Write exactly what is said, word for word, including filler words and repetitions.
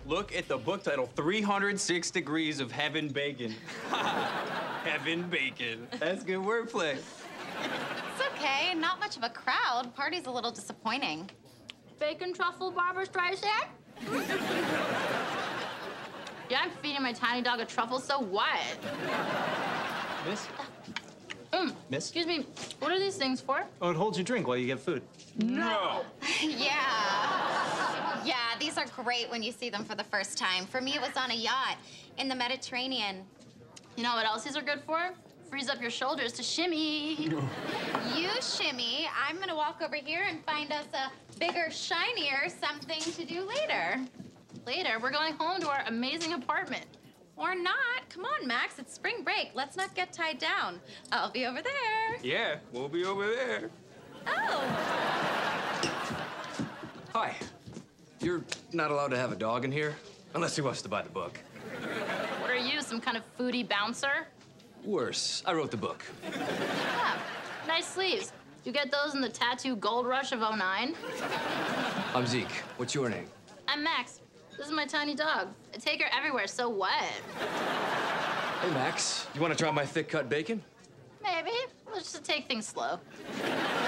Look at the book title, three hundred six Degrees of Heaven Bacon. Heaven Bacon. That's good wordplay. It's okay, not much of a crowd. Party's a little disappointing. Bacon truffle Barbara Streisand? Yeah, I'm feeding my tiny dog a truffle, so what? Miss? Mm. Miss? Excuse me, what are these things for? Oh, it holds your drink while you get food. No! Yeah. Yeah, these are great when you see them for the first time. For me, it was on a yacht in the Mediterranean. You know what else these are good for? Frees up your shoulders to shimmy. You shimmy. I'm gonna walk over here and find us a bigger, shinier something to do later. Later, we're going home to our amazing apartment. Or not. Come on, Max. It's spring break. Let's not get tied down. I'll be over there. Yeah, we'll be over there. Oh. Hi. You're not allowed to have a dog in here unless he wants to buy the book. What are you, some kind of foodie bouncer? Worse, I wrote the book. Yeah, nice sleeves. You get those in the tattoo gold rush of oh nine? I'm Zeke. What's your name? I'm Max. This is my tiny dog. I take her everywhere, so what? Hey, Max. You want to try my thick-cut bacon? Maybe. Let's just take things slow.